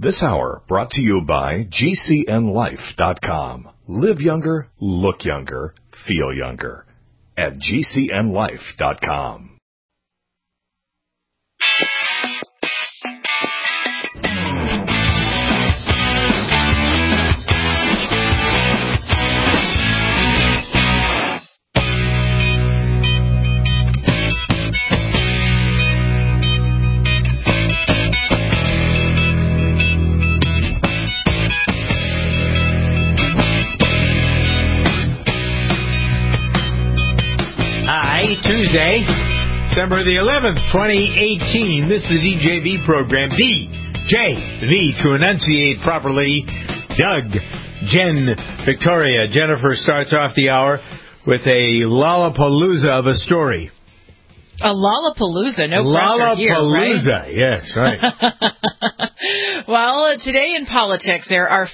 This hour brought to you by GCNLife.com. Live younger, look younger, feel younger. At GCNLife.com. Tuesday, December the 11th, 2018. This is the DJV program. DJV, to enunciate properly. Doug, Jen, Victoria, Jennifer starts off the hour with a Lollapalooza of a story. A Lollapalooza, no pressure here, right? Lollapalooza, yes, right. Well, today in politics, there are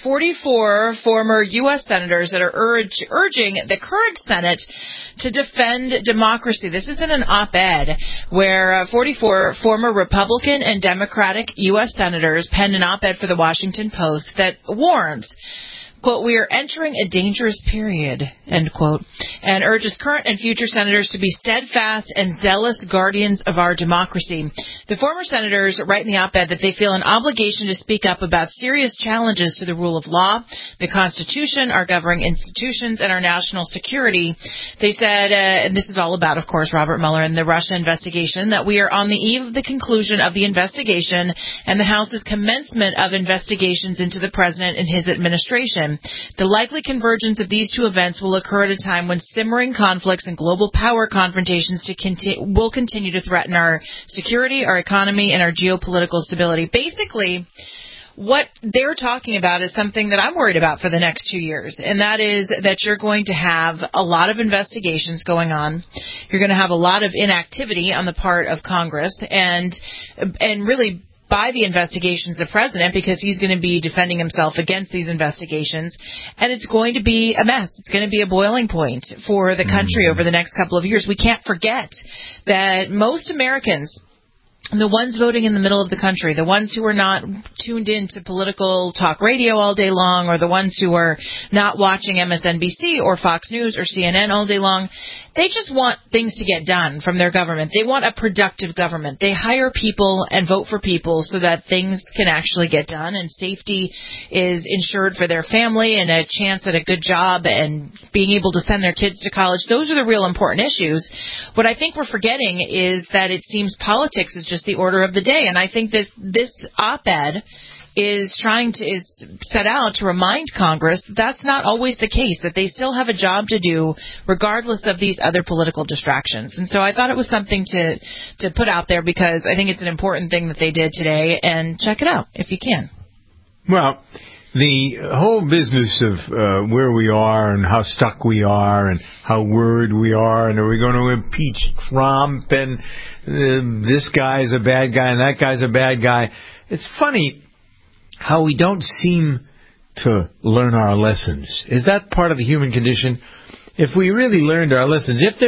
44 former U.S. senators that are urging the current Senate to defend democracy. This is in an op-ed where 44 former Republican and Democratic U.S. senators penned an op-ed for the Washington Post that warns, quote, "We are entering a dangerous period," end quote, and urges current and future senators to be steadfast and zealous guardians of our democracy. The former senators write in the op-ed that they feel an obligation to speak up about serious challenges to the rule of law, the Constitution, our governing institutions, and our national security. They said, and this is all about, of course, Robert Mueller and the Russia investigation, that we are on the eve of the conclusion of the investigation and the House's commencement of investigations into the president and his administration. The likely convergence of these two events will occur at a time when simmering conflicts and global power confrontations will continue to threaten our security, our economy, and our geopolitical stability. Basically, what they're talking about is something that I'm worried about for the next 2 years, and that is that you're going to have a lot of investigations going on. You're going to have a lot of inactivity on the part of Congress, and really by the investigations of the president, because he's going to be defending himself against these investigations, and it's going to be a mess. It's going to be a boiling point for the country over the next couple of years. We can't forget that most Americans, the ones voting in the middle of the country, the ones who are not tuned in to political talk radio all day long, or the ones who are not watching MSNBC or Fox News or CNN all day long, they just want things to get done from their government. They want a productive government. They hire people and vote for people so that things can actually get done and safety is ensured for their family and a chance at a good job and being able to send their kids to college. Those are the real important issues. What I think we're forgetting is that it seems politics is just the order of the day. And I think this op-ed is set out to remind Congress that's not always the case, that they still have a job to do regardless of these other political distractions. And so I thought it was something to put out there because I think it's an important thing that they did today, and check it out if you can. Well, the whole business of where we are and how stuck we are and how worried we are, and are we going to impeach Trump, and this guy's a bad guy and that guy's a bad guy. It's funny how we don't seem to learn our lessons. Is that part of the human condition? If we really learned our lessons, if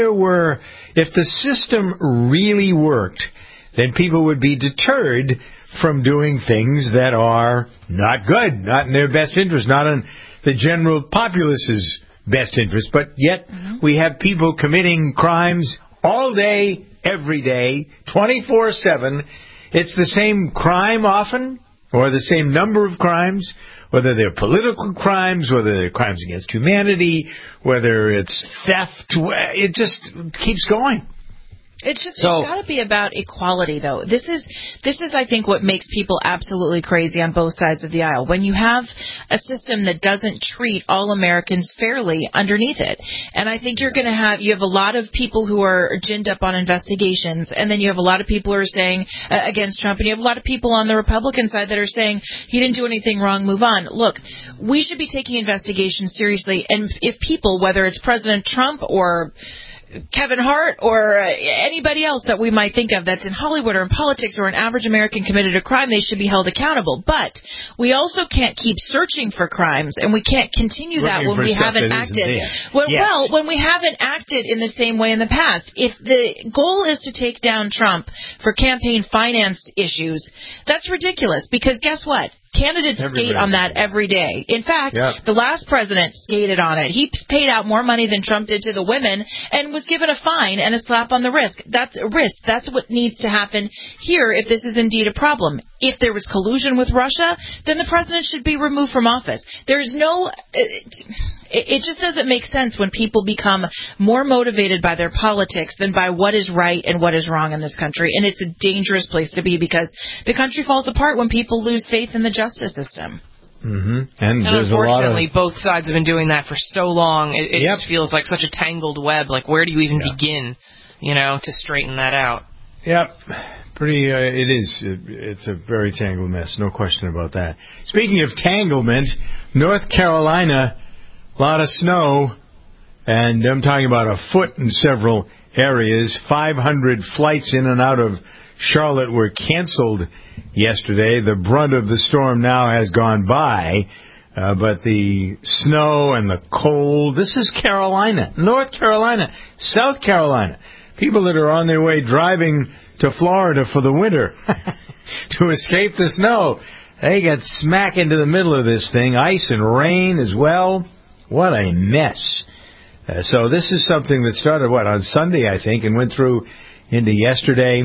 the system really worked, then people would be deterred from doing things that are not good, not in their best interest, not in the general populace's best interest. But yet we have people committing crimes all day, every day, 24/7. It's the same crime often, or the same number of crimes, whether they're political crimes, whether they're crimes against humanity, whether it's theft. It just keeps going. It's got to be about equality, though. This is, I think, what makes people absolutely crazy on both sides of the aisle. When you have a system that doesn't treat all Americans fairly underneath it. And I think you have a lot of people who are ginned up on investigations, and then you have a lot of people who are saying against Trump, and you have a lot of people on the Republican side that are saying he didn't do anything wrong, move on. Look, we should be taking investigations seriously, and if people, whether it's President Trump or Kevin Hart or anybody else that we might think of that's in Hollywood or in politics or an average American committed a crime, they should be held accountable. But we also can't keep searching for crimes, and we can't continue that when we haven't acted. When we haven't acted in the same way in the past. If the goal is to take down Trump for campaign finance issues, that's ridiculous, because guess what? Candidates skate on that every day. In fact, the last president skated on it. He paid out more money than Trump did to the women and was given a fine and a slap on the wrist. That's what needs to happen here if this is indeed a problem. If there was collusion with Russia, then the president should be removed from office. There's no... It just doesn't make sense when people become more motivated by their politics than by what is right and what is wrong in this country. And it's a dangerous place to be because the country falls apart when people lose faith in the justice system. Mm-hmm. And unfortunately, both sides have been doing that for so long. It just feels like such a tangled web. Like, where do you even begin, to straighten that out? Yep. It is. It's a very tangled mess. No question about that. Speaking of tanglement, North Carolina... a lot of snow, and I'm talking about a foot in several areas. 500 flights in and out of Charlotte were canceled yesterday. The brunt of the storm now has gone by, but the snow and the cold, this is Carolina, North Carolina, South Carolina. People that are on their way driving to Florida for the winter to escape the snow. They got smack into the middle of this thing, ice and rain as well. What a mess. So this is something that started, on Sunday, I think, and went through into yesterday.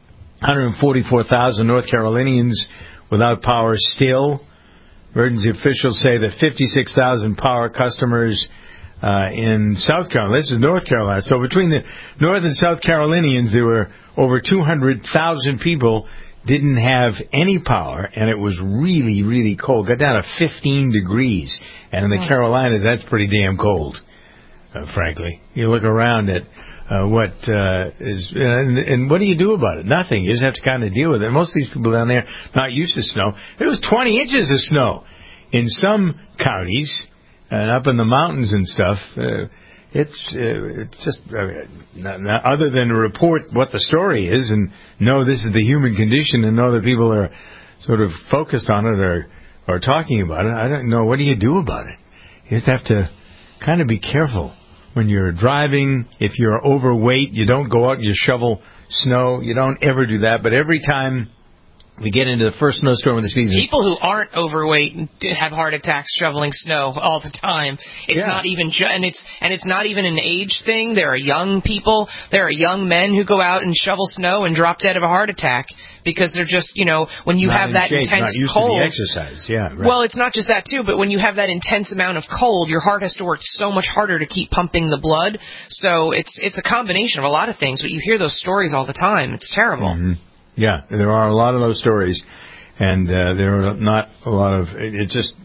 144,000 North Carolinians without power still. Emergency officials say that 56,000 power customers in South Carolina. This is North Carolina. So between the North and South Carolinians, there were over 200,000 people didn't have any power, and it was really, really cold. Got down to 15 degrees. And in the Carolinas, that's pretty damn cold, frankly. You look around at what is... and what do you do about it? Nothing. You just have to kind of deal with it. Most of these people down there not used to snow. There was 20 inches of snow in some counties, and up in the mountains and stuff. It's just... other than to report what the story is and know this is the human condition and know that people are sort of focused on it or talking about it, I don't know. What do you do about it? You just have to kind of be careful when you're driving. If you're overweight, you don't go out and you shovel snow. You don't ever do that. But every time we get into the first snowstorm of the season... people who aren't overweight have heart attacks shoveling snow all the time. It's not even... and it's not even an age thing. There are young people. There are young men who go out and shovel snow and drop dead of a heart attack because they're just, when you have that intense not used cold... to the exercise, right. Well, it's not just that, too, but when you have that intense amount of cold, your heart has to work so much harder to keep pumping the blood. So it's a combination of a lot of things, but you hear those stories all the time. It's terrible. Mm-hmm. Yeah, there are a lot of those stories, and there are not a lot of... It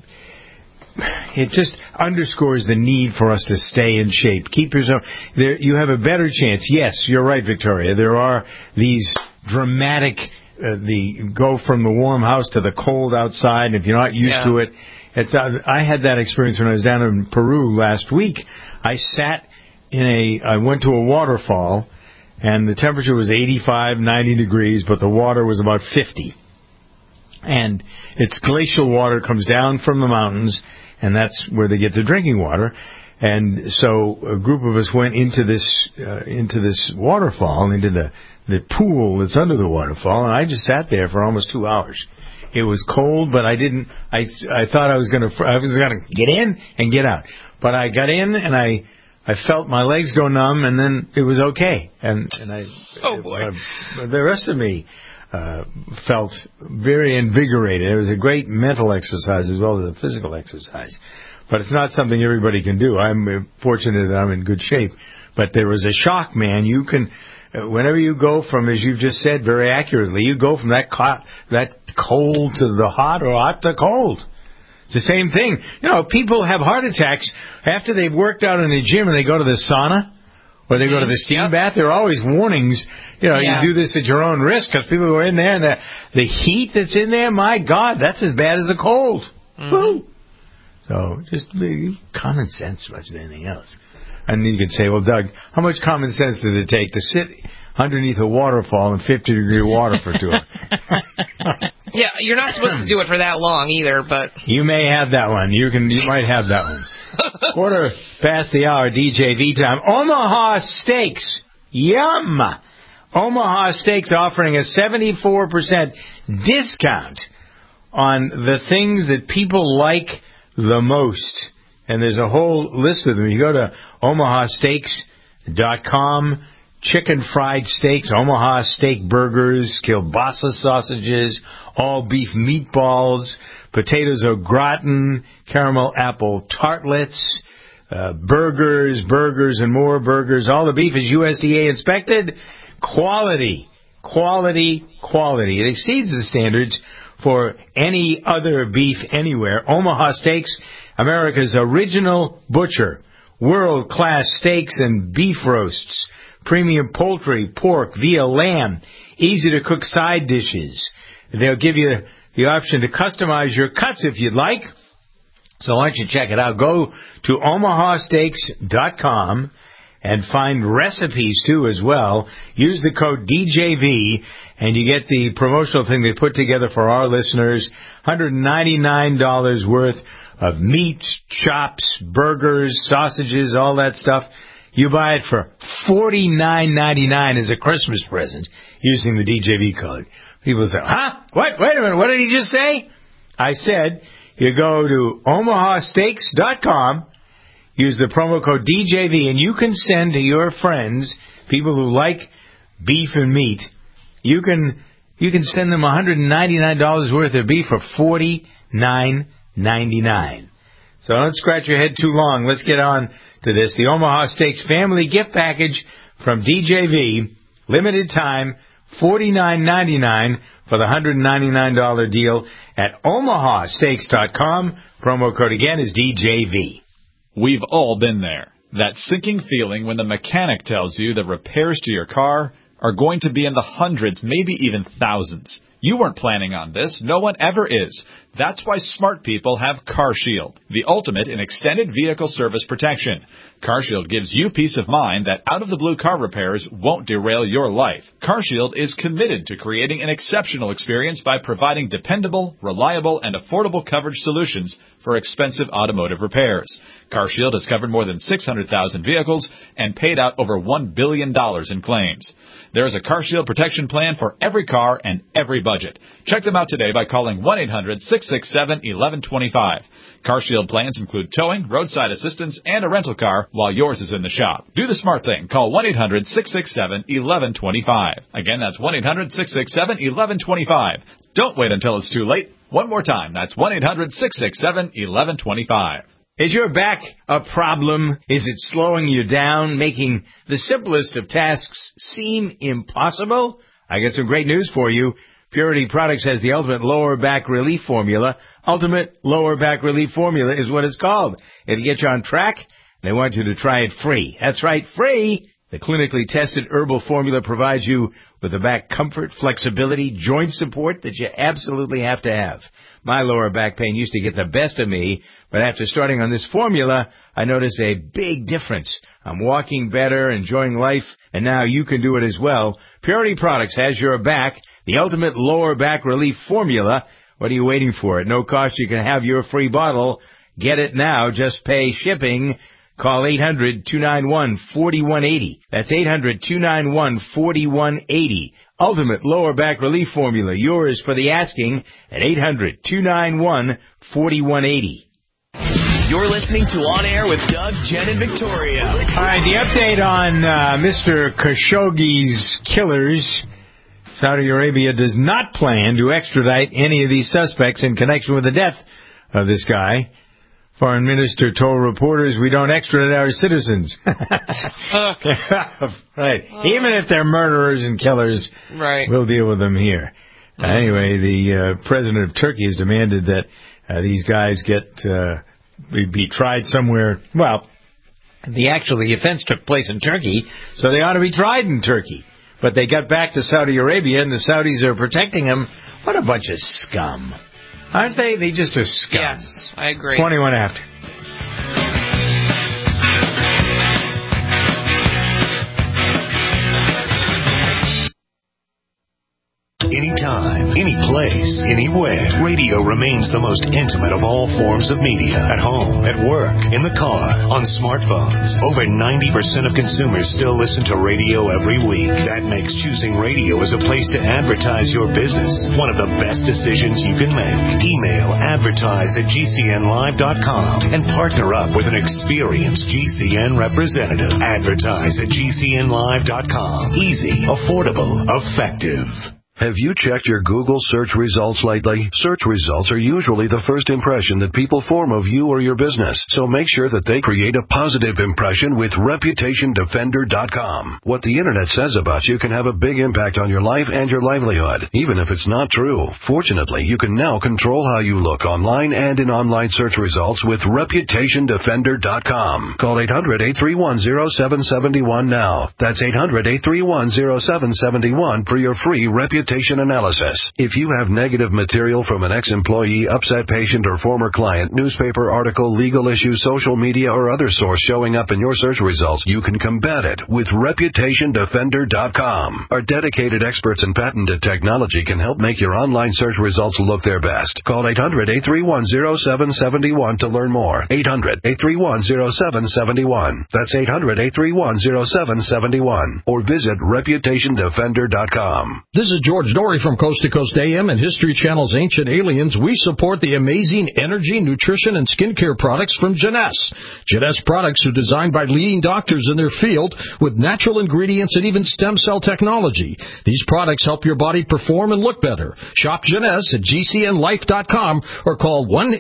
just underscores the need for us to stay in shape. Keep yourself... You have a better chance. Yes, you're right, Victoria. There are these dramatic... go from the warm house to the cold outside, and if you're not used to it... I had that experience when I was down in Peru last week. I went to a waterfall... and the temperature was 85, 90 degrees, but the water was about 50. And it's glacial water, comes down from the mountains, and that's where they get the drinking water. And so a group of us went into this waterfall, into the pool that's under the waterfall, and I just sat there for almost 2 hours. It was cold, but I thought I was going to get in and get out. But I got in, and I felt my legs go numb, and then it was okay. And the rest of me felt very invigorated. It was a great mental exercise as well as a physical exercise. But it's not something everybody can do. I'm fortunate that I'm in good shape. But there was a shock, man. You can, whenever you go from, as you've just said very accurately, you go from that cold to the hot or hot to cold. It's the same thing. People have heart attacks after they've worked out in the gym and they go to the sauna or they go to the steam bath. There are always warnings. You do this at your own risk because people go in there and the heat that's in there, my God, that's as bad as the cold. Mm-hmm. Woo! So just common sense much than anything else. And you could say, well, Doug, how much common sense does it take to sit underneath a waterfall in 50-degree water for 2 hours? Yeah, you're not supposed to do it for that long either, but... You may have that one. You might have that one. 1:15 DJ V time. Omaha Steaks. Yum! Omaha Steaks offering a 74% discount on the things that people like the most. And there's a whole list of them. You go to omahasteaks.com, chicken fried steaks, Omaha steak burgers, kielbasa sausages, all beef meatballs, potatoes au gratin, caramel apple tartlets, burgers, and more burgers. All the beef is USDA inspected. Quality. It exceeds the standards for any other beef anywhere. Omaha Steaks, America's original butcher. World-class steaks and beef roasts. Premium poultry, pork, veal, lamb. Easy-to-cook side dishes. They'll give you the option to customize your cuts if you'd like. So why don't you check it out? Go to omahasteaks.com and find recipes, too, as well. Use the code DJV, and you get the promotional thing they put together for our listeners. $199 worth of meat, chops, burgers, sausages, all that stuff. You buy it for $49.99 as a Christmas present using the DJV code. People say, huh? What? Wait a minute. What did he just say? I said you go to omahasteaks.com, use the promo code DJV, and you can send to your friends, people who like beef and meat, you can send them $199 worth of beef for $49.99. So don't scratch your head too long. Let's get on to this. The Omaha Steaks Family Gift Package from DJV, limited time, $49.99 for the $199 deal at omahasteaks.com. Promo code again is DJV. We've all been there. That sinking feeling when the mechanic tells you that repairs to your car are going to be in the hundreds, maybe even thousands. You weren't planning on this. No one ever is. That's why smart people have CarShield, the ultimate in extended vehicle service protection. CarShield gives you peace of mind that out-of-the-blue car repairs won't derail your life. CarShield is committed to creating an exceptional experience by providing dependable, reliable, and affordable coverage solutions for expensive automotive repairs. CarShield has covered more than 600,000 vehicles and paid out over $1 billion in claims. There's a CarShield protection plan for every car and every budget. Check them out today by calling 1-800-667-1125. CarShield plans include towing, roadside assistance, and a rental car while yours is in the shop. Do the smart thing. Call 1-800-667-1125. Again, that's 1-800-667-1125. Don't wait until it's too late. One more time. That's 1-800-667-1125. Is your back a problem? Is it slowing you down, making the simplest of tasks seem impossible? I got some great news for you. Purity Products has the Ultimate Lower Back Relief Formula. Ultimate Lower Back Relief Formula is what it's called. It'll get you on track. They want you to try it free. That's right, free. The clinically tested herbal formula provides you with the back comfort, flexibility, joint support that you absolutely have to have. My lower back pain used to get the best of me, but after starting on this formula, I noticed a big difference. I'm walking better, enjoying life, and now you can do it as well. Purity Products has your back, the Ultimate Lower Back Relief Formula. What are you waiting for? At no cost, you can have your free bottle. Get it now. Just pay shipping. Call 800-291-4180. That's 800-291-4180. Ultimate Lower Back Relief Formula. Yours for the asking at 800-291-4180. You're listening to On Air with Doug, Jen, and Victoria. All right, the update on Mr. Khashoggi's killers. Saudi Arabia does not plan to extradite any of these suspects in connection with the death of this guy. Foreign Minister told reporters, we don't extradite our citizens. Right. Even if they're murderers and killers, right, we'll deal with them here. Anyway, the president of Turkey has demanded that these guys be tried somewhere. Well, the offense took place in Turkey, so they ought to be tried in Turkey. But they got back to Saudi Arabia, and the Saudis are protecting them. What a bunch of scum. Aren't they? They just are scum. Yes, I agree. 21 after. Anytime, any place, anywhere. Radio remains the most intimate of all forms of media. At home, at work, in the car, on smartphones. Over 90% of consumers still listen to radio every week. That makes choosing radio as a place to advertise your business one of the best decisions you can make. Email advertise@gcnlive.com and partner up with an experienced GCN representative. Advertise@gcnlive.com. Easy, affordable, effective. Have you checked your Google search results lately? Search results are usually the first impression that people form of you or your business, so make sure that they create a positive impression with ReputationDefender.com. What the Internet says about you can have a big impact on your life and your livelihood, even if it's not true. Fortunately, you can now control how you look online and in online search results with ReputationDefender.com. Call 800-831-0771 now. That's 800-831-0771 for your free reputation analysis. If you have negative material from an ex-employee, upset patient, or former client, newspaper article, legal issue, social media, or other source showing up in your search results, you can combat it with ReputationDefender.com. Our dedicated experts in patented technology can help make your online search results look their best. Call 800-831-0771 to learn more. 800-831-0771. That's 800-831-0771. Or visit ReputationDefender.com. This is George Dory from Coast to Coast AM and History Channel's Ancient Aliens. We support the amazing energy, nutrition, and skincare products from Jeunesse. Jeunesse products are designed by leading doctors in their field with natural ingredients and even stem cell technology. These products help your body perform and look better. Shop Jeunesse at GCNLife.com or call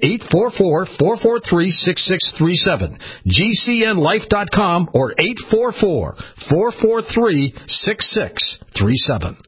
1-844-443-6637. GCNLife.com or 844-443-6637.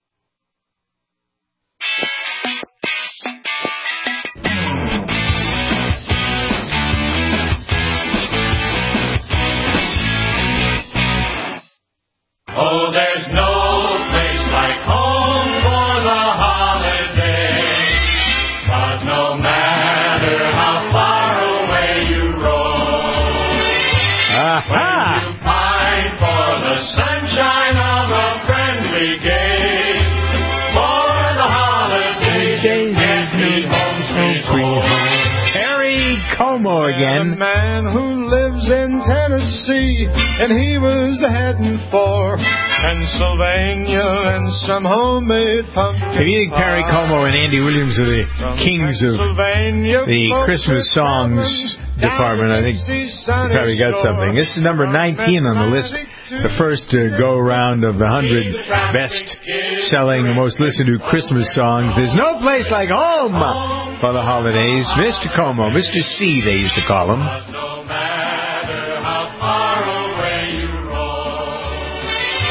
Oh, there's no place like home for the holidays. But no matter how far away you roam, when you pine for the sunshine of a friendly gate, for the holidays you can't be home sweet home. Perry Como again. A man who lives in Tennessee, and he was heading for Pennsylvania and some homemade pumpkin. If you think Perry Como and Andy Williams are the kings of the Christmas songs department, I think you probably got something. This is number 19 on the list. The first go-round of the 100 best-selling, most listened-to Christmas songs. There's no place like home for the holidays. Mr. Como, Mr. C, they used to call him. No matter how far away you roam,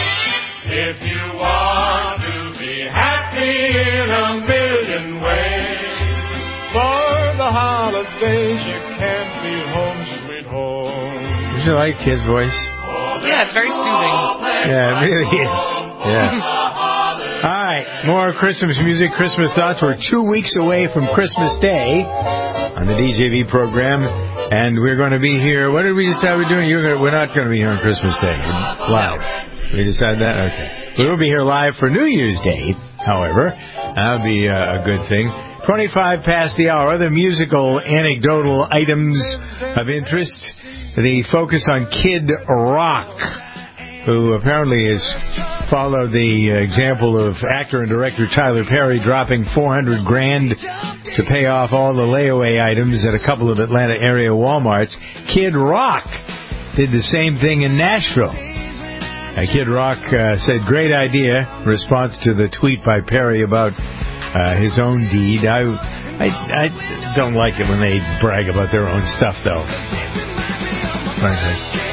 if you want to be happy in a million ways, for the holidays you can't be home sweet home. Did you like his voice? Yeah, it's very soothing. Yeah, it really is. Yeah. All right, more Christmas music, Christmas thoughts. We're 2 weeks away from Christmas Day on the DJV program, and we're going to be here. What did we decide we're doing? We're not going to be here on Christmas Day live. We decided that? Okay. We will be here live for New Year's Day, however. That'll be a good thing. 25 past the hour. Other musical anecdotal items of interest. The focus on Kid Rock, who apparently has followed the example of actor and director Tyler Perry dropping $400,000 to pay off all the layaway items at a couple of Atlanta area Walmarts. Kid Rock did the same thing in Nashville. Kid Rock said, "Great idea," in response to the tweet by Perry about his own deed. I don't like it when they brag about their own stuff, though. Frankly.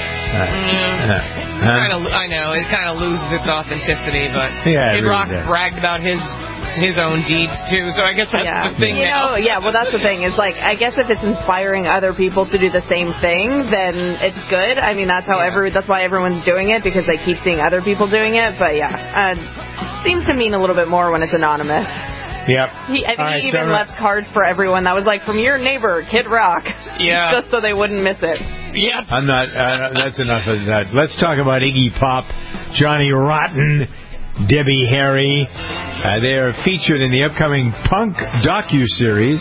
I know, it kind of loses its authenticity, but Kid Rock bragged about his own deeds, too, so I guess that's the thing now. Well, that's the thing. Is like, I guess if it's inspiring other people to do the same thing, then it's good. I mean, that's how that's why everyone's doing it, because they keep seeing other people doing it, but seems to mean a little bit more when it's anonymous. Yep. He even left cards for everyone that was like, from your neighbor, Kid Rock. Yeah. Just so they wouldn't miss it. Yep. I'm not, that's enough of that. Let's talk about Iggy Pop, Johnny Rotten, Debbie Harry, They are featured in the upcoming Punk docuseries.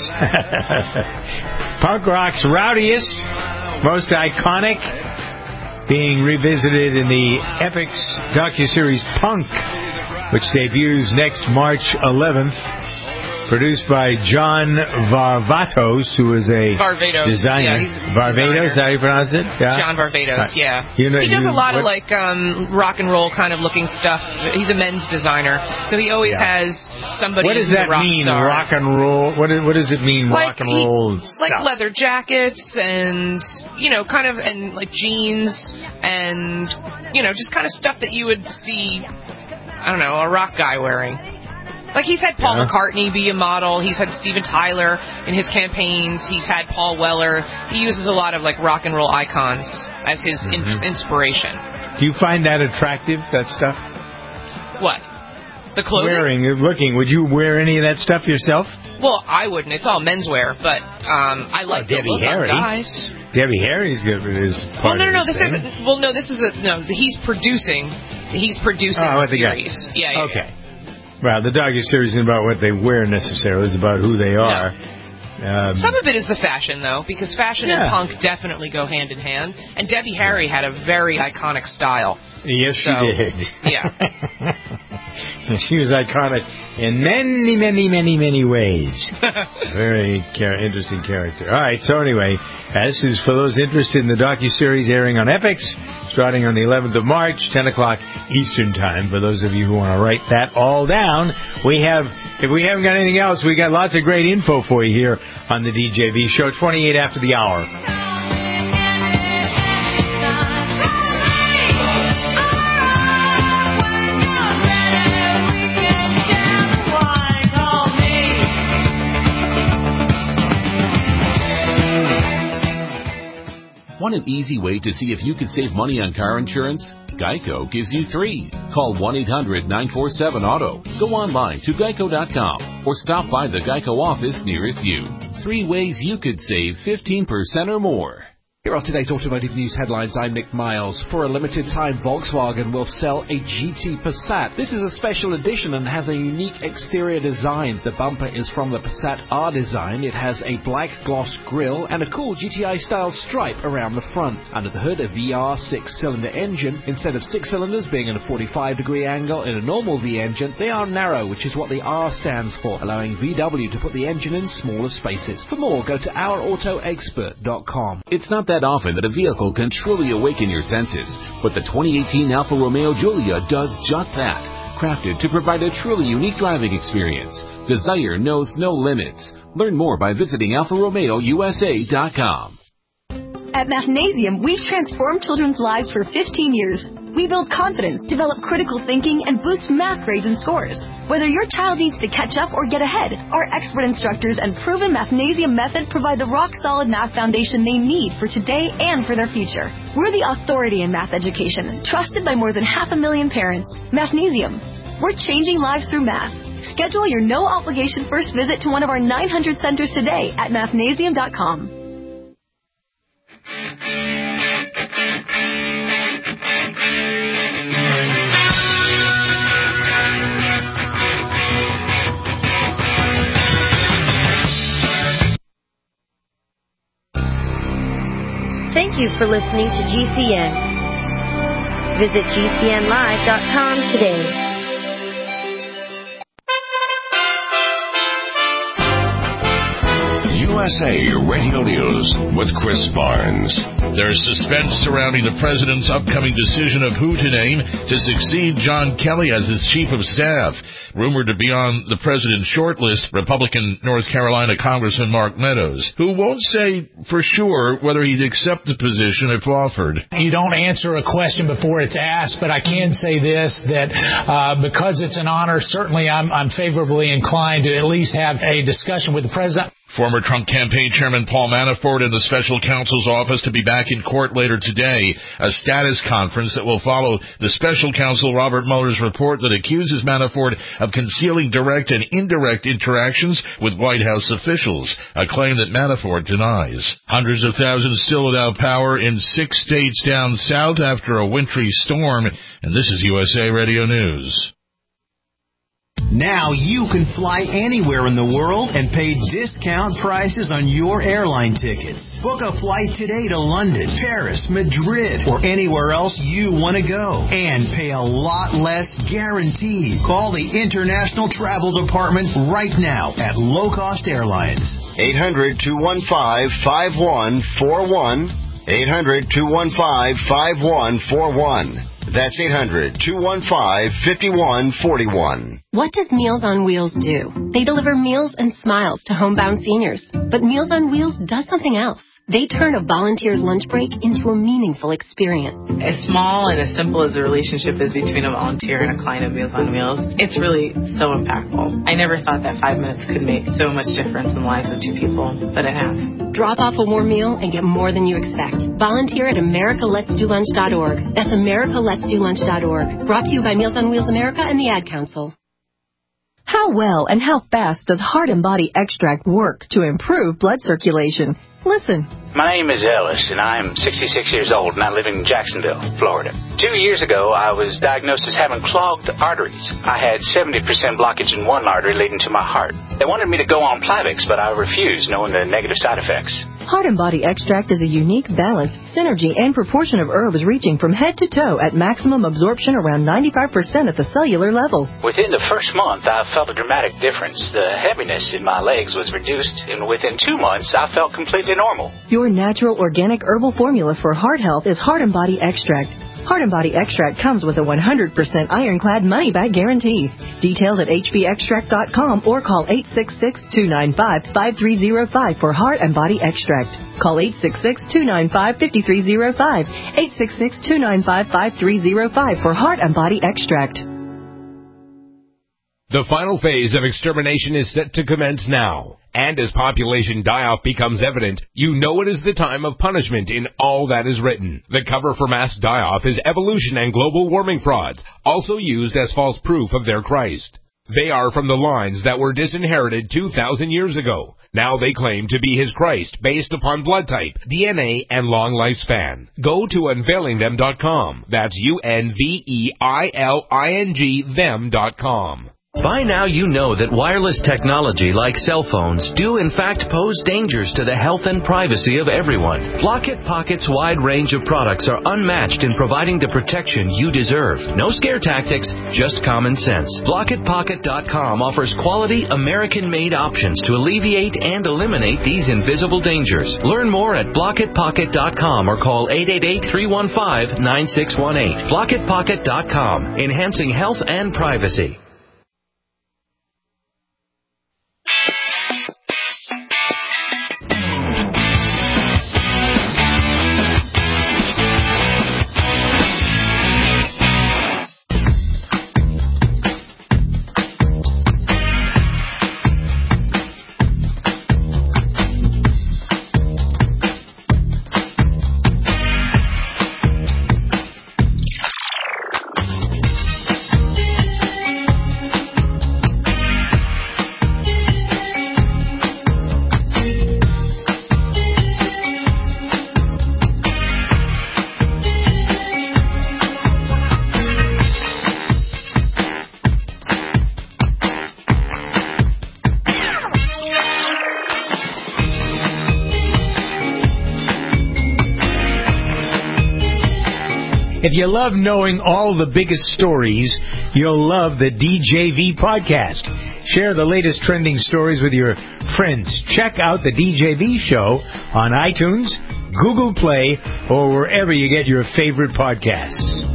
Punk rock's rowdiest, most iconic, being revisited in the Epix docuseries Punk, which debuts next March 11th. Produced by John Varvatos, who is a designer. Yeah, Varvatos, is that how you pronounce it? Yeah? John Varvatos, yeah. He does a lot of rock and roll kind of looking stuff. He's a men's designer, so he always has somebody who's a rock star. Rock and roll? What does it mean, rock and roll stuff? Like leather jackets and, and like jeans and, just kind of stuff that you would see, I don't know, a rock guy wearing. Like, he's had Paul McCartney be a model. He's had Steven Tyler in his campaigns. He's had Paul Weller. He uses a lot of, rock and roll icons as his inspiration. Do you find that attractive, that stuff? What? The clothing? Would you wear any of that stuff yourself? Well, I wouldn't. It's all menswear, but I like the look of guys. Debbie Harry's part of this isn't. Well, no, this is he's producing the series. Guy. Yeah. Okay. Well, the docuseries isn't about what they wear necessarily. It's about who they are. No. Some of it is the fashion, though, because fashion and punk definitely go hand in hand. And Debbie Harry had a very iconic style. Yes, she did. Yeah. She was iconic in many, many, many, many ways. Very interesting character. All right, so anyway, this is for those interested in the docuseries airing on Epix, starting on the 11th of March, 10 o'clock Eastern Time. For those of you who want to write that all down, if we haven't got anything else, we got lots of great info for you here on the DJB Show, 28 after the hour. Want an easy way to see if you can save money on car insurance? Geico gives you 3. Call 1-800-947-AUTO. Go online to geico.com or stop by the Geico office nearest you. 3 ways you could save 15% or more. Here are today's automotive news headlines. I'm Nick Miles. For a limited time, Volkswagen will sell a GT Passat. This is a special edition and has a unique exterior design. The bumper is from the Passat R design. It has a black gloss grille and a cool GTI-style stripe around the front. Under the hood, a VR 6-cylinder engine. Instead of 6 cylinders being at a 45-degree angle in a normal V engine, they are narrow, which is what the R stands for, allowing VW to put the engine in smaller spaces. For more, go to OurAutoExpert.com. It's not that often that a vehicle can truly awaken your senses, but the 2018 Alfa Romeo Giulia does just that. Crafted to provide a truly unique driving experience. Desire knows no limits. Learn more by visiting AlfaRomeoUSA.com. At Mathnasium, we've transformed children's lives for 15 years. We build confidence, develop critical thinking, and boost math grades and scores. Whether your child needs to catch up or get ahead, our expert instructors and proven Mathnasium method provide the rock-solid math foundation they need for today and for their future. We're the authority in math education, trusted by more than 500,000 parents. Mathnasium. We're changing lives through math. Schedule your no-obligation first visit to one of our 900 centers today at mathnasium.com. Thank you for listening to GCN. Visit GCNlive.com today. USA Radio News with Chris Barnes. There's suspense surrounding the president's upcoming decision of who to name to succeed John Kelly as his chief of staff. Rumored to be on the president's shortlist, Republican North Carolina Congressman Mark Meadows, who won't say for sure whether he'd accept the position if offered. You don't answer a question before it's asked, but I can say this, that because it's an honor, certainly I'm favorably inclined to at least have a discussion with the president. Former Trump campaign chairman Paul Manafort and the special counsel's office to be back in court later today. A status conference that will follow the special counsel Robert Mueller's report that accuses Manafort of concealing direct and indirect interactions with White House officials, a claim that Manafort denies. Hundreds of thousands still without power in 6 states down south after a wintry storm, and this is USA Radio News. Now you can fly anywhere in the world and pay discount prices on your airline tickets. Book a flight today to London, Paris, Madrid, or anywhere else you want to go. And pay a lot less guaranteed. Call the International Travel Department right now at Low Cost Airlines. 800-215-5141. 800-215-5141. That's 800-215-5141. What does Meals on Wheels do? They deliver meals and smiles to homebound seniors. But Meals on Wheels does something else. They turn a volunteer's lunch break into a meaningful experience. As small and as simple as the relationship is between a volunteer and a client of Meals on Wheels, it's really so impactful. I never thought that 5 minutes could make so much difference in the lives of two people, but it has. Drop off a warm meal and get more than you expect. Volunteer at AmericaLet'sDoLunch.org. That's AmericaLet'sDoLunch.org. Brought to you by Meals on Wheels America and the Ad Council. How well and how fast does Heart and Body Extract work to improve blood circulation? Listen. My name is Ellis, and I'm 66 years old, and I live in Jacksonville, Florida. 2 years ago, I was diagnosed as having clogged arteries. I had 70% blockage in one artery leading to my heart. They wanted me to go on Plavix, but I refused, knowing the negative side effects. Heart and Body Extract is a unique balance, synergy, and proportion of herbs reaching from head to toe at maximum absorption around 95% at the cellular level. Within the first month, I felt a dramatic difference. The heaviness in my legs was reduced, and within 2 months, I felt completely normal. Your natural organic herbal formula for heart health is Heart and Body Extract. Heart and Body Extract comes with a 100% ironclad money-back guarantee. Details at hbextract.com or call 866-295-5305 for Heart and Body Extract. Call 866-295-5305. 866-295-5305 for Heart and Body Extract. The final phase of extermination is set to commence now. And as population die-off becomes evident, you know it is the time of punishment in all that is written. The cover for mass die-off is evolution and global warming frauds, also used as false proof of their Christ. They are from the lines that were disinherited 2,000 years ago. Now they claim to be his Christ based upon blood type, DNA, and long lifespan. Go to unveilingthem.com. That's UNVEILING them.com. By now you know that wireless technology like cell phones do in fact pose dangers to the health and privacy of everyone. Blockit Pocket's wide range of products are unmatched in providing the protection you deserve. No scare tactics, just common sense. BlockitPocket.com offers quality American-made options to alleviate and eliminate these invisible dangers. Learn more at BlockitPocket.com or call 888-315-9618. BlockitPocket.com, enhancing health and privacy. If you love knowing all the biggest stories, you'll love the DJV podcast. Share the latest trending stories with your friends. Check out the DJV show on iTunes, Google Play, or wherever you get your favorite podcasts.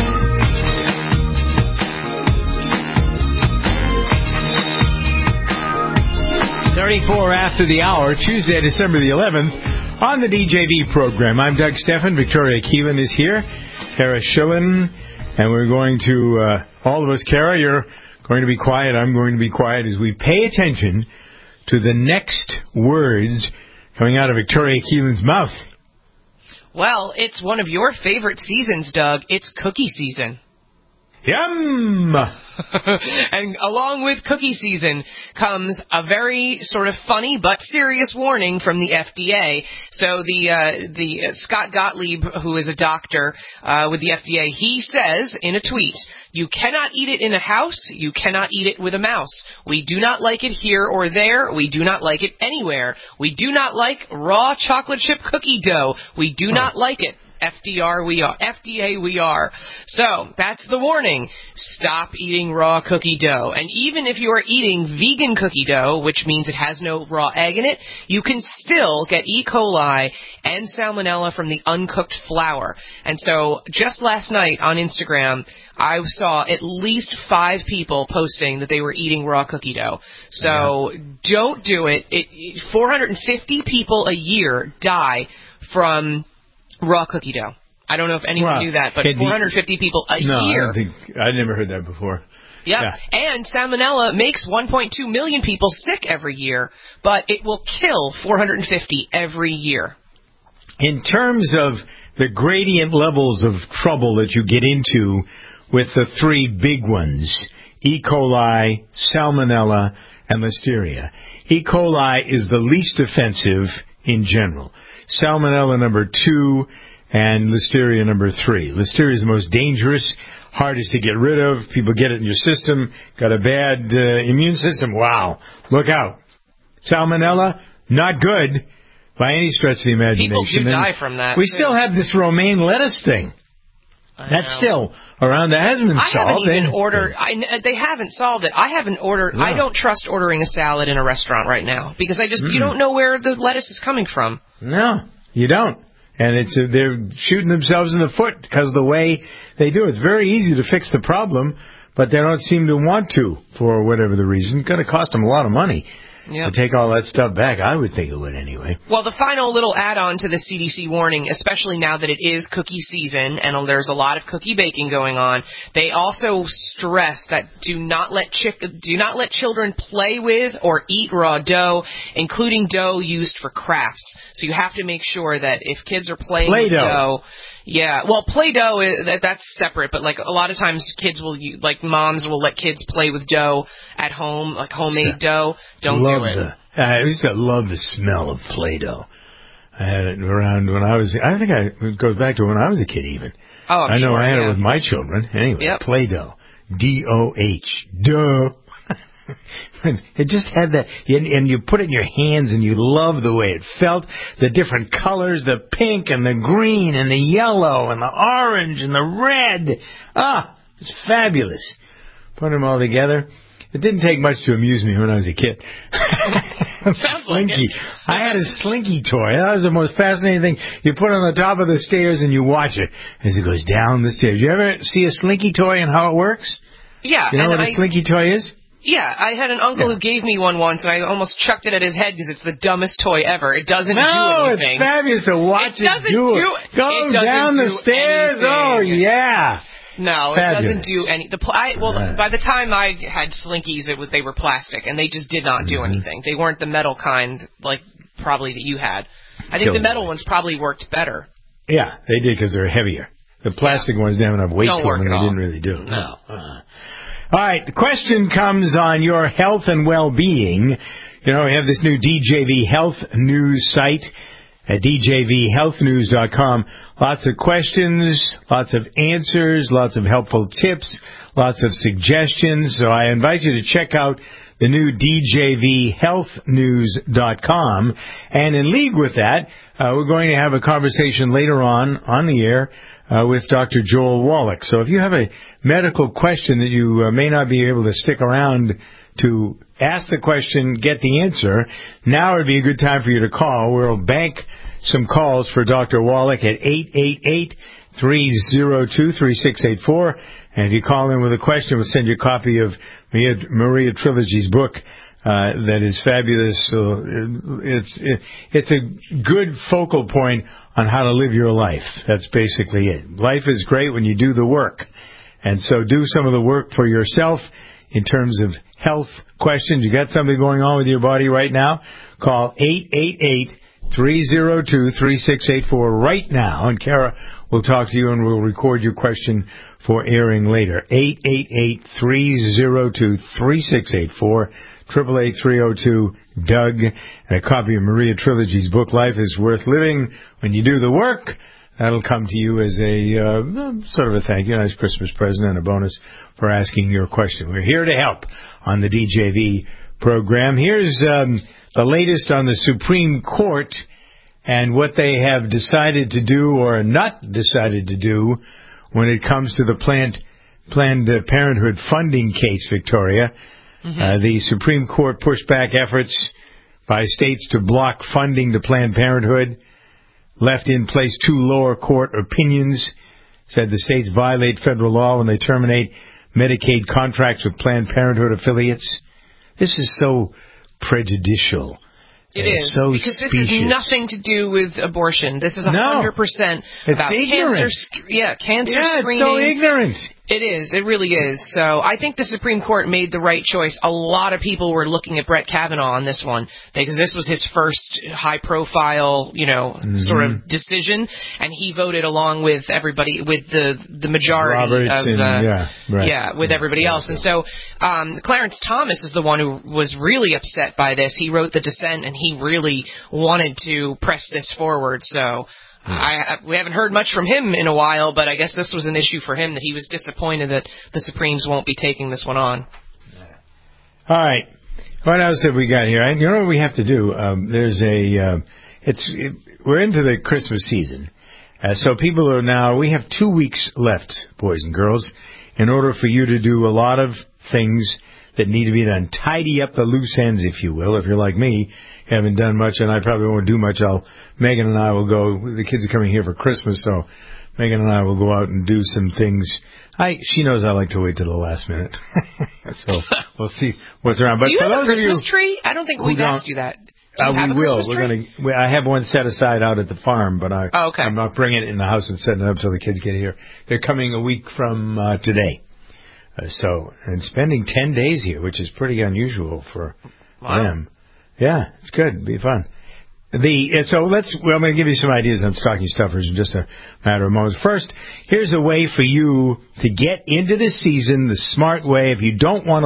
.34 after the hour, Tuesday, December the 11th, on the DJV program. I'm Doug Steffen. Victoria Keelan is here. Kara Schillen, and we're going to, all of us, Kara, you're going to be quiet, I'm going to be quiet, as we pay attention to the next words coming out of Victoria Keelan's mouth. Well, it's one of your favorite seasons, Doug. It's cookie season. Yum! And along with cookie season comes a very sort of funny but serious warning from the FDA. So the Scott Gottlieb, who is a doctor with the FDA, he says in a tweet, "You cannot eat it in a house. You cannot eat it with a mouse. We do not like it here or there. We do not like it anywhere. We do not like raw chocolate chip cookie dough. We do not like it. FDA we are. So, that's the warning. Stop eating raw cookie dough. And even if you are eating vegan cookie dough, which means it has no raw egg in it, you can still get E. coli and salmonella from the uncooked flour. And so, just last night on Instagram, I saw at least 5 people posting that they were eating raw cookie dough. So, don't do it. 450 people a year die from raw cookie dough. I don't know if anyone knew that, but 450 people a year. I never heard that before. Yep. Yeah. And salmonella makes 1.2 million people sick every year, but it will kill 450 every year. In terms of the gradient levels of trouble that you get into with the 3 big ones, E. coli, salmonella, and listeria. E. coli is the least offensive in general. Salmonella number 2, and Listeria number 3. Listeria is the most dangerous, hardest to get rid of. People get it in your system. Got a bad immune system. Wow. Look out. Salmonella, not good by any stretch of the imagination. People do die from that. We still have this romaine lettuce thing. That's still around. That hasn't been solved. I haven't even ordered. They haven't solved it. I haven't ordered. No. I don't trust ordering a salad in a restaurant right now because you don't know where the lettuce is coming from. No, you don't. And they're shooting themselves in the foot because of the way they do it. It's very easy to fix the problem, but they don't seem to want to for whatever the reason. It's going to cost them a lot of money. To take all that stuff back. I would think it would anyway. Well, the final little add-on to the CDC warning, especially now that it is cookie season and there's a lot of cookie baking going on, they also stress that do not let children play with or eat raw dough, including dough used for crafts. So you have to make sure that if kids are playing with dough. Yeah, well, Play-Doh, that's separate, but, a lot of times moms will let kids play with dough at home, homemade dough. Don't do it. I used to love the smell of Play-Doh. I had it around when I was, it goes back to when I was a kid even. Oh, I know I had it with my children. Anyway, Play-Doh. D-O-H. Duh. It just had that, and you put it in your hands and you love the way it felt, the different colors, the pink and the green and the yellow and the orange and the red. It's fabulous. Put them all together. It didn't take much to amuse me when I was a kid. Sounds Slinky. Like it. I had a Slinky toy. That was the most fascinating thing. You put it on the top of the stairs and you watch it as it goes down the stairs. You ever see a Slinky toy and how it works? Yeah. You know what a Slinky toy is? Yeah, I had an uncle who gave me one once, and I almost chucked it at his head because it's the dumbest toy ever. It doesn't do anything. It's fabulous to watch it do it. Go down the stairs. Oh, yeah. No, fabulous. It doesn't do any. By the time I had Slinkies, they were plastic, and they just did not do anything. They weren't the metal kind, probably that you had. I think the metal ones probably worked better. Yeah, they did because they're heavier. The plastic ones didn't have enough weight to them, and they didn't really do it. No. All right, the question comes on your health and well-being. We have this new DJV Health News site at djvhealthnews.com. Lots of questions, lots of answers, lots of helpful tips, lots of suggestions. So I invite you to check out the new djvhealthnews.com. And in league with that, we're going to have a conversation later on the air with Dr. Joel Wallach. So if you have a medical question that you may not be able to stick around to ask the question, get the answer, now would be a good time for you to call. We'll bank some calls for Dr. Wallach at 888-302-3684. And if you call in with a question, we'll send you a copy of Maria Trilogy's book. That is fabulous. So it's a good focal point on how to live your life. That's basically it. Life is great when you do the work. And so do some of the work for yourself in terms of health questions. You got something going on with your body right now? Call 302-3684 right now, and Kara will talk to you and we'll record your question for airing later. 888-302-3684, 888-302-DOUG, and a copy of Maria Trilogy's book, Life is Worth Living When You Do the Work. That'll come to you as a sort of a thank you, a nice Christmas present and a bonus for asking your question. We're here to help on the DJV program. Here's the latest on the Supreme Court and what they have decided to do or not decided to do when it comes to the Planned Parenthood funding case, Victoria. The Supreme Court pushed back efforts by states to block funding to Planned Parenthood, left in place 2 lower court opinions, said the states violate federal law when they terminate Medicaid contracts with Planned Parenthood affiliates. This is so prejudicial. It is, so because specious. This has nothing to do with abortion. This is 100% about ignorant. cancer It's screening. so ignorant. It is. It really is. So I think the Supreme Court made the right choice. A lot of people were looking at Brett Kavanaugh on this one because this was his first high-profile, sort of decision, and he voted along with everybody, with the majority with everybody else. And so Clarence Thomas is the one who was really upset by this. He wrote the dissent, and he really wanted to press this forward. So we haven't heard much from him in a while, but I guess this was an issue for him that he was disappointed that the Supremes won't be taking this one on. All right. What else have we got here? You know what we have to do? We're into the Christmas season. So people we have 2 weeks left, boys and girls, in order for you to do a lot of things that need to be done. Tidy up the loose ends, if you will. If you're like me, haven't done much, and I probably won't do much. Megan and I will go. The kids are coming here for Christmas, so Megan and I will go out and do some things. She knows I like to wait till the last minute, so we'll see what's around. But do you for have those a Christmas of you tree? I don't think we've asked you that. We will. I have one set aside out at the farm, but I'm not bringing it in the house and setting it up so the kids get here. They're coming a week from today. And spending 10 days here, which is pretty unusual for them. Yeah, it's good. It'll be fun. I'm going to give you some ideas on stocking stuffers in just a matter of moments. First, here's a way for you to get into the season the smart way. If you don't want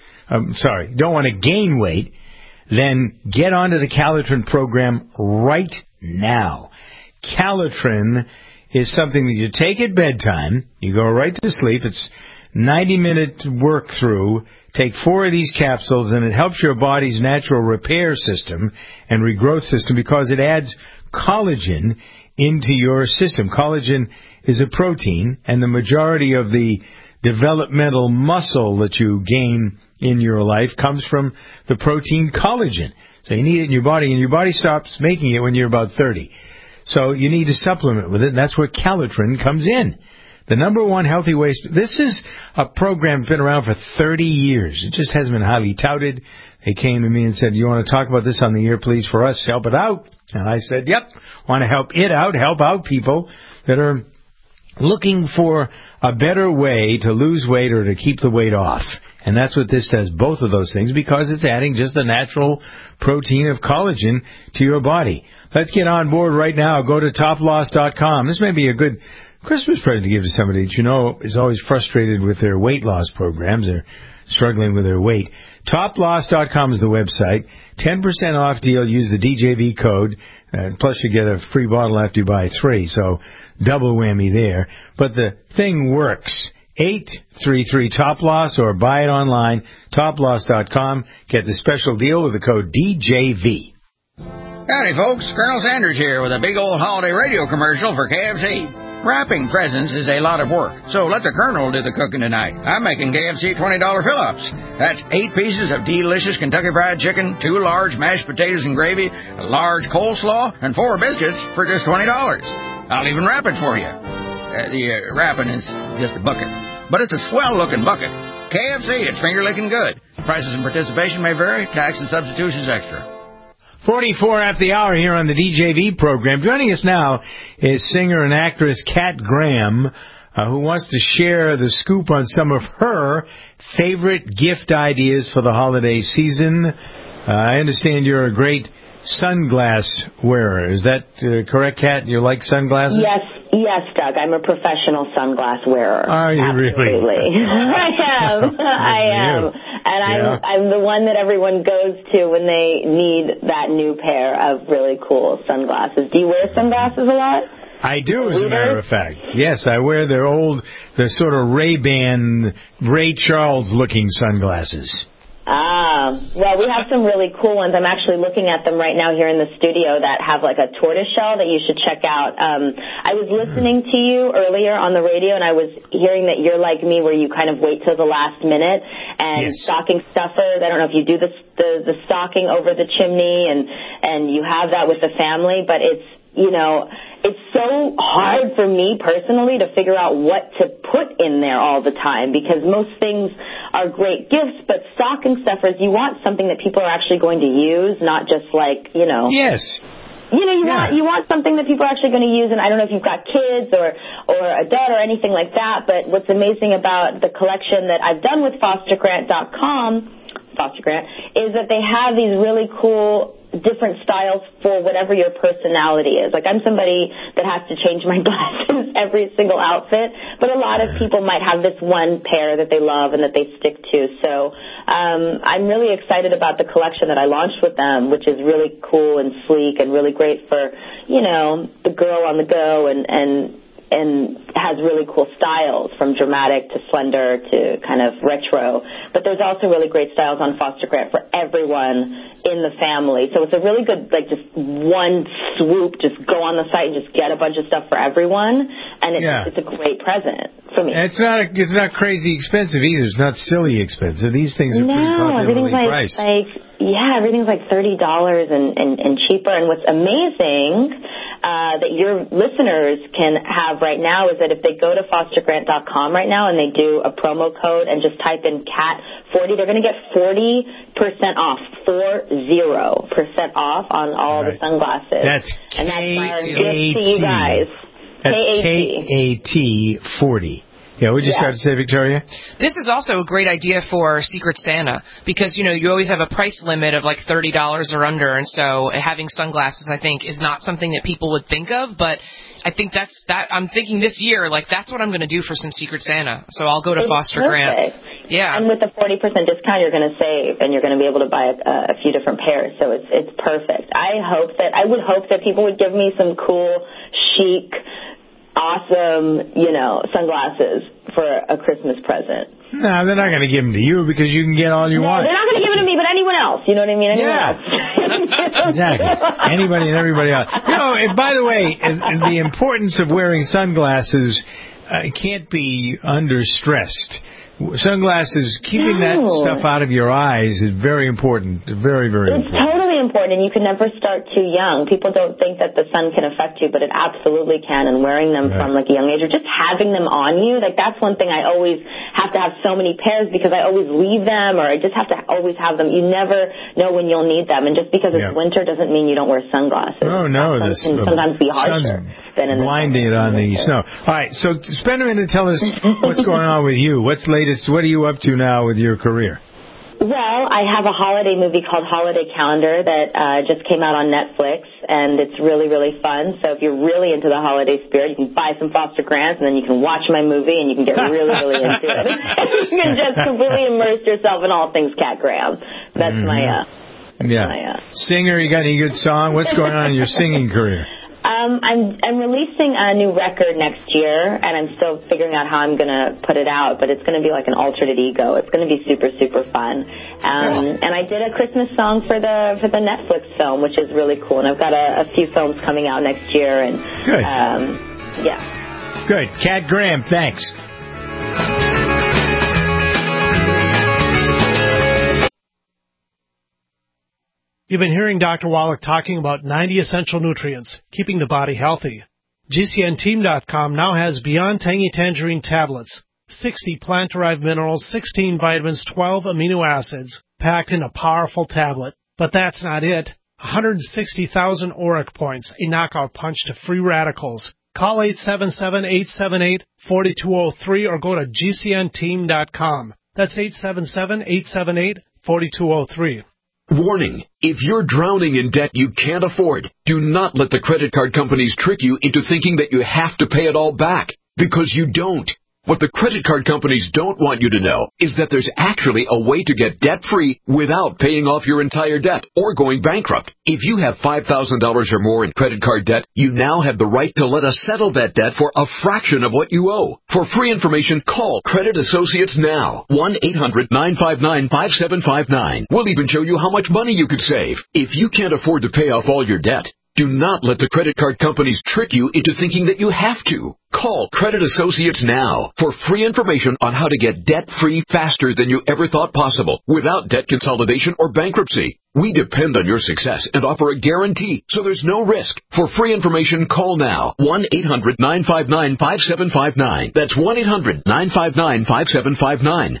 to gain weight, then get onto the Calitrin program right now. Calitrin is something that you take at bedtime. You go right to sleep. It's 90-minute work through. Take 4 of these capsules, and it helps your body's natural repair system and regrowth system because it adds collagen into your system. Collagen is a protein, and the majority of the developmental muscle that you gain in your life comes from the protein collagen. So you need it in your body, and your body stops making it when you're about 30. So you need to supplement with it, and that's where Calitrin comes in. The number one healthy way. This is a program that's been around for 30 years. It just hasn't been highly touted. They came to me and said, "You want to talk about this on the air, please, for us? Help it out." And I said, "Yep, want to help it out, help out people that are looking for a better way to lose weight or to keep the weight off." And that's what this does, both of those things, because it's adding just the natural protein of collagen to your body. Let's get on board right now. Go to toploss.com. This may be a good Christmas present to give to somebody that you know is always frustrated with their weight loss programs. They're struggling with their weight. Toploss.com is the website. 10% off deal. Use the DJV code. Plus you get a free bottle after you buy 3. So double whammy there. But the thing works. 833-TOP-LOSS or buy it online. Toploss.com. Get the special deal with the code DJV. Howdy, folks. Colonel Sanders here with a big old holiday radio commercial for KFC. Wrapping presents is a lot of work, so let the Colonel do the cooking tonight. I'm making KFC $20 fill-ups. That's 8 pieces of delicious Kentucky Fried Chicken, 2 large mashed potatoes and gravy, a large coleslaw, and 4 biscuits for just $20. I'll even wrap it for you. The wrapping is just a bucket, but it's a swell-looking bucket. KFC, it's finger-licking good. Prices and participation may vary. Tax and substitutions extra. 44 after the hour here on the DJV program. Joining us now is singer and actress Kat Graham, who wants to share the scoop on some of her favorite gift ideas for the holiday season. I understand you're a great sunglass wearer. Is that correct, Kat? You like sunglasses? Yes, Doug. I'm a professional sunglass wearer. Are you Absolutely. really? I am. And I'm the one that everyone goes to when they need that new pair of really cool sunglasses. Do you wear sunglasses a lot? I do, as a matter of fact. Yes, I wear the sort of Ray-Ban, Ray Charles-looking sunglasses. Well, we have some really cool ones. I'm actually looking at them right now here in the studio that have like a tortoiseshell that you should check out. I was listening to you earlier on the radio, and I was hearing that you're like me, where you kind of wait till the last minute and stocking stuffers. I don't know if you do the stocking over the chimney and you have that with the family, but it's so hard for me personally to figure out what to put in there all the time, because most things are great gifts, but stocking stuffers, you want something that people are actually going to use, not just like, Yes. You want something that people are actually going to use, and I don't know if you've got kids or a daughter or anything like that, but what's amazing about the collection that I've done with fostergrant.com, is that they have these really cool different styles for whatever your personality is. Like, I'm somebody that has to change my glasses every single outfit, but a lot of people might have this one pair that they love and that they stick to. So I'm really excited about the collection that I launched with them, which is really cool and sleek and really great for, the girl on the go, and has really cool styles, from dramatic to slender to kind of retro. But there's also really great styles on Foster Grant for everyone in the family. So it's a really good, just one swoop, just go on the site and just get a bunch of stuff for everyone. And it's a great present for me. It's not crazy expensive either. It's not silly expensive. These things are pretty popularly priced. Everything's like $30 and cheaper. And what's amazing that your listeners can have right now is that if they go to fostergrant.com right now and they do a promo code and just type in CAT40, they're going to get 40% off, 40% off on all the sunglasses. That's and that's our gift to you guys. That's KAT40. Yeah, what'd you start to say, Victoria? This is also a great idea for Secret Santa because, you always have a price limit of like $30 or under, and so having sunglasses, I think, is not something that people would think of, but I think I'm thinking this year, that's what I'm going to do for some Secret Santa. So I'll go to Foster Grant. Yeah. And with the 40% discount, you're going to save, and you're going to be able to buy a few different pairs. So it's perfect. I would hope that people would give me some cool, chic, awesome, sunglasses for a Christmas present. No, they're not going to give them to you because you can get all you want. They're not going to give them to me, but anyone else. You know what I mean? Anyone else. Exactly. Anybody and everybody else. And by the way, the importance of wearing sunglasses can't be understressed. Sunglasses, keeping that stuff out of your eyes is very important. Very, very important. It's totally important, and you can never start too young. People don't think that the sun can affect you, but it absolutely can, and wearing them from a young age, or just having them on you, that's one thing I always have to have so many pairs because I always leave them, or I just have to always have them. You never know when you'll need them, and just because it's winter doesn't mean you don't wear sunglasses. Oh, no. The sun can sometimes be harsher than in the blinding it on the snow. All right, so spend a minute to tell us what's going on with you. What's latest? What are you up to now with your career? Well, I have a holiday movie called Holiday Calendar that just came out on Netflix, and it's really, really fun. So if you're really into the holiday spirit, you can buy some Foster Grants, and then you can watch my movie, and you can get really, really into it. You can just completely immerse yourself in all things Cat Graham. That's my singer. You got any good song? What's going on in your singing career? I'm releasing a new record next year, and I'm still figuring out how I'm going to put it out, but it's going to be like an alternate ego. It's going to be super, super fun. And I did a Christmas song for the Netflix film, which is really cool, and I've got a few films coming out next year. And good. Good. Cat Graham, thanks. You've been hearing Dr. Wallach talking about 90 essential nutrients, keeping the body healthy. GCNteam.com now has Beyond Tangy Tangerine tablets, 60 plant-derived minerals, 16 vitamins, 12 amino acids, packed in a powerful tablet. But that's not it. 160,000 auric points, a knockout punch to free radicals. Call 877-878-4203 or go to GCNteam.com. That's 877-878-4203. Warning, if you're drowning in debt you can't afford, do not let the credit card companies trick you into thinking that you have to pay it all back, because you don't. What the credit card companies don't want you to know is that there's actually a way to get debt-free without paying off your entire debt or going bankrupt. If you have $5,000 or more in credit card debt, you now have the right to let us settle that debt for a fraction of what you owe. For free information, call Credit Associates now. 1-800-959-5759. We'll even show you how much money you could save. If you can't afford to pay off all your debt, do not let the credit card companies trick you into thinking that you have to. Call Credit Associates now for free information on how to get debt-free faster than you ever thought possible without debt consolidation or bankruptcy. We depend on your success and offer a guarantee, so there's no risk. For free information, call now. 1-800-959-5759. That's 1-800-959-5759.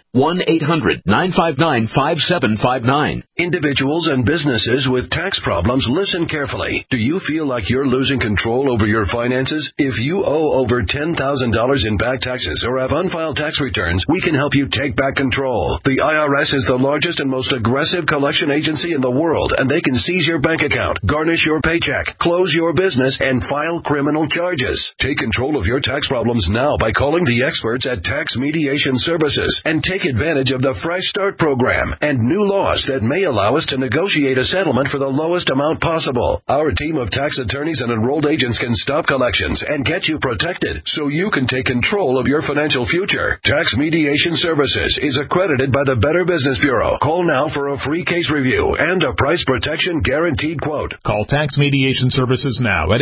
1-800-959-5759. Individuals and businesses with tax problems, listen carefully. Do you feel like you're losing control over your finances? If you owe over $10,000 in back taxes or have unfiled tax returns, we can help you take back control. The IRS is the largest and most aggressive collection agency in the world, and they can seize your bank account, garnish your paycheck, close your business, and file criminal charges. Take control of your tax problems now by calling the experts at Tax Mediation Services and take advantage of the Fresh Start program and new laws that may allow us to negotiate a settlement for the lowest amount possible. Our team of tax attorneys and enrolled agents can stop collections and get you protected so you can take control of your financial future. Tax Mediation Services is accredited by the Better Business Bureau. Call now for a free case review and a price protection guaranteed quote. Call Tax Mediation Services now at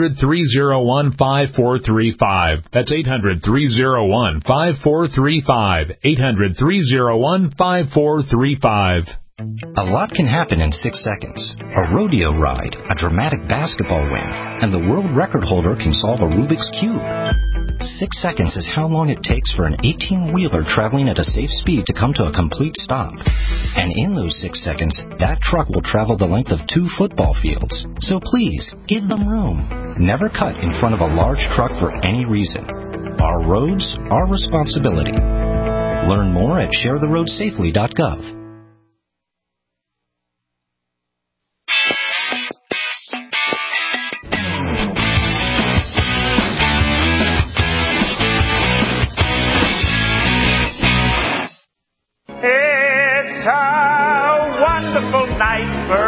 800-301-5435. That's 800-301-5435. 800-301-5435. A lot can happen in 6 seconds. A rodeo ride, a dramatic basketball win, and the world record holder can solve a Rubik's Cube. 6 seconds is how long it takes for an 18-wheeler traveling at a safe speed to come to a complete stop. And in those 6 seconds, that truck will travel the length of 2 football fields. So please, give them room. Never cut in front of a large truck for any reason. Our roads, our responsibility. Learn more at sharetheroadsafely.gov. It's a wonderful night for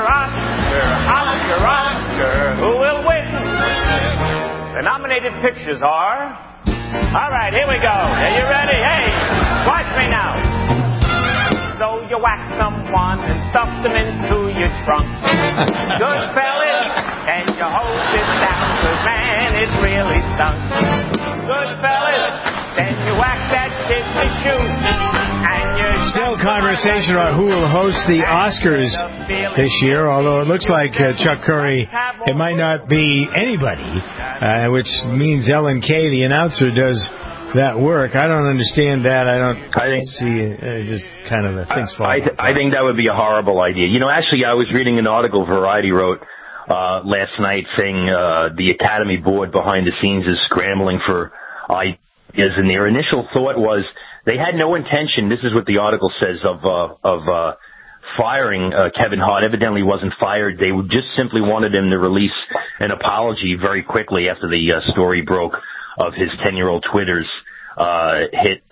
Oscar. Who will win? The nominated pictures are... All right, here we go. Are you ready? Hey, watch me now. So you whack someone and stuff them into your trunk. Good fellas, and you hope it's that good man, it really stunk. Good fellas, then you whack that kid in the shoe. Still conversation about who will host the Oscars this year, although it looks like Chuck Curry, it might not be anybody, which means Ellen Kay, the announcer, does that work. I don't understand that. I think just kind of the things fall. I think that would be a horrible idea. You know, actually, I was reading an article Variety wrote last night saying the Academy Board behind the scenes is scrambling for ideas, and their initial thought was they had no intention, this is what the article says, of firing Kevin Hart. Evidently wasn't fired. They just simply wanted him to release an apology very quickly after the story broke of his 10-year-old Twitters hit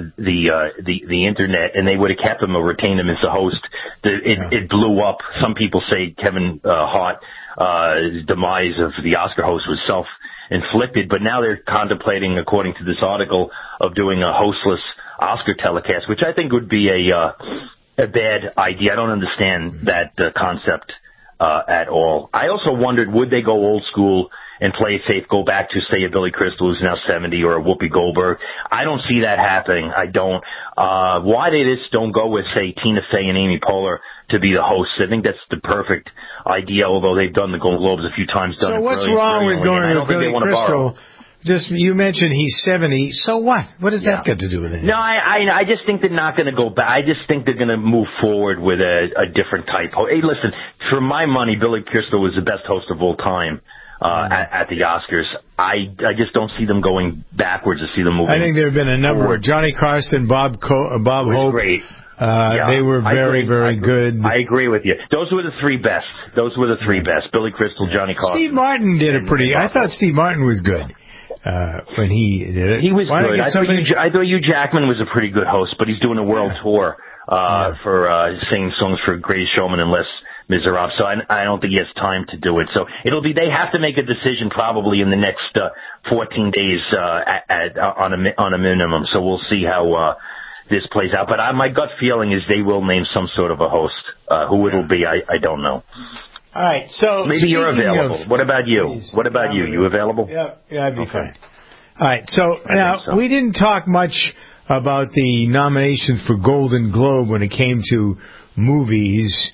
the internet, and they would have kept him or retained him as the host. It blew up. Some people say Kevin Hart's demise of the Oscar host was self-inflicted, but now they're contemplating, according to this article, of doing a hostless Oscar telecast, which I think would be a bad idea. I don't understand that concept at all. I also wondered, would they go old school and play safe, go back to, say, a Billy Crystal who's now 70 or a Whoopi Goldberg? I don't see that happening. I don't. Why they just don't go with, say, Tina Fey and Amy Poehler to be the hosts? I think that's the perfect idea, although they've done the Golden Globes a few times. So what's wrong with going with Billy Crystal? Just, you mentioned he's 70, so what? What does that got to do with it? No, I just think they're not going to go back. I just think they're going to move forward with a different type. Hey, listen, for my money, Billy Crystal was the best host of all time at the Oscars. I just don't see them going backwards. I see them moving. I think there have been a number. Johnny Carson, Bob Hope. Great. They were very, very good. I agree with you. Those were the three best. Billy Crystal, Johnny Carson. Steve Martin did a pretty... I thought Steve Martin was good when he did it. He was good. I thought Hugh Jackman was a pretty good host, but he's doing a world tour for singing songs for Greatest Showman and Les Miserables, so I don't think he has time to do it. So they have to make a decision probably in the next 14 days on a minimum. So we'll see how this plays out. But my gut feeling is they will name some sort of a host. Who it'll be, I don't know. All right, so maybe you're available. What about you? You available? Yeah, I'd be fine. All right, so we didn't talk much about the nominations for Golden Globe when it came to movies.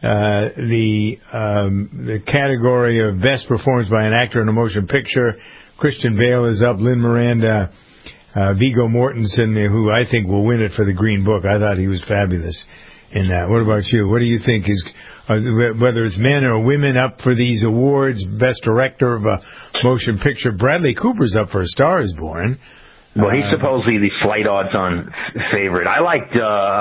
The category of Best Performance by an Actor in a Motion Picture, Christian Bale is up, Lin Miranda, Viggo Mortensen, who I think will win it for the Green Book. I thought he was fabulous in that. What about you? What do you think is, whether it's men or women up for these awards, Best Director of a Motion Picture? Bradley Cooper's up for A Star is Born. Well, he's supposedly the slight odds-on favorite. I liked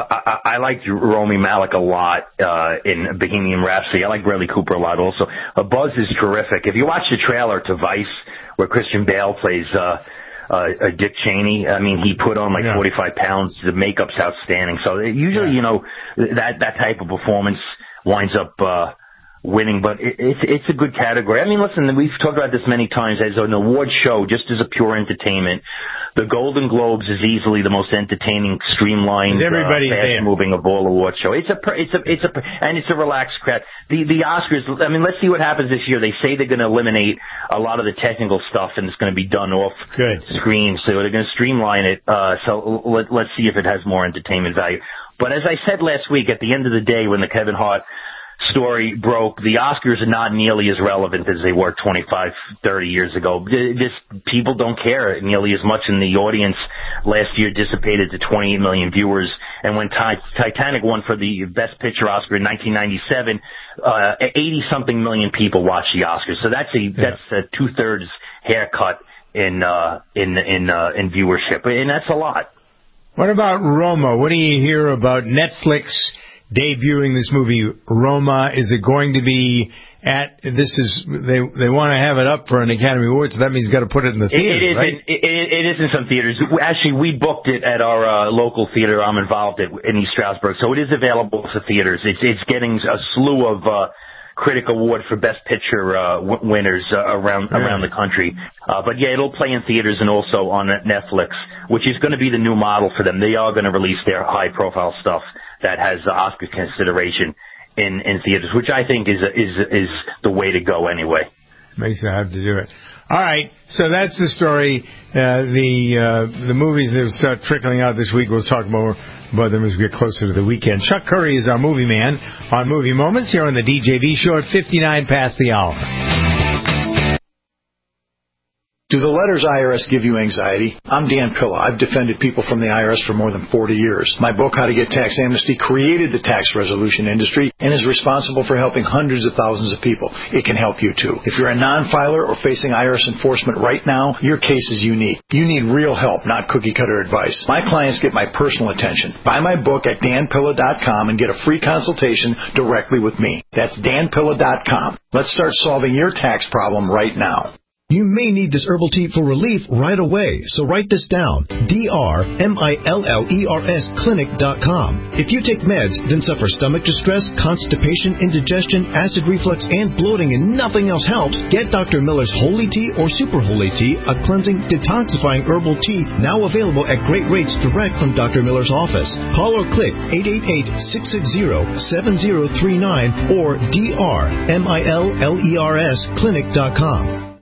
Rami Malek a lot in Bohemian Rhapsody. I like Bradley Cooper a lot also. Buzz is terrific. If you watch the trailer to Vice, where Christian Bale plays Dick Cheney, I mean, he put on 45 pounds. The makeup's outstanding. So usually, that type of performance winds up winning, but it's a good category. I mean, listen, we've talked about this many times as an award show, just as a pure entertainment. The Golden Globes is easily the most entertaining, streamlined, fast-moving of all award show. It's a relaxed crowd. The Oscars, I mean, let's see what happens this year. They say they're going to eliminate a lot of the technical stuff, and it's going to be done off screen. So they're going to streamline it. So let's see if it has more entertainment value. But as I said last week, at the end of the day, when the Kevin Hart story broke, the Oscars are not nearly as relevant as they were 25, 30 years ago. Just people don't care nearly as much, and the audience last year dissipated to 28 million viewers. And when Titanic won for the Best Picture Oscar in 1997, 80-something million people watched the Oscars. So that's a 2/3 haircut in viewership, and that's a lot. What about Roma? What do you hear about Netflix debuting this movie, Roma? Is it going to be they want to have it up for an Academy Award, so that means you've got to put it in the theater, right? It is in some theaters. Actually, we booked it at our local theater I'm involved in East Stroudsburg, so it is available to theaters. It's getting a slew of critic award for Best Picture winners around the country. But yeah, it'll play in theaters and also on Netflix, which is going to be the new model for them. They are going to release their high-profile stuff that has Oscar consideration in theaters, which I think is the way to go anyway. Makes it hard to do it. All right, so that's the story. The movies that will start trickling out this week, we'll talk more about them as we get closer to the weekend. Chuck Curry is our movie man on Movie Moments here on the DJV Show at 59 past the hour. Do the letters IRS give you anxiety? I'm Dan Pilla. I've defended people from the IRS for more than 40 years. My book, How to Get Tax Amnesty, created the tax resolution industry and is responsible for helping hundreds of thousands of people. It can help you too. If you're a non-filer or facing IRS enforcement right now, your case is unique. You need real help, not cookie-cutter advice. My clients get my personal attention. Buy my book at danpilla.com and get a free consultation directly with me. That's danpilla.com. Let's start solving your tax problem right now. You may need this herbal tea for relief right away, so write this down. DRMILLERS clinic.com. If you take meds, then suffer stomach distress, constipation, indigestion, acid reflux, and bloating, and nothing else helps, get Dr. Miller's Holy Tea or Super Holy Tea, a cleansing, detoxifying herbal tea now available at great rates direct from Dr. Miller's office. Call or click 888-660-7039 or DRMILLERS clinic.com.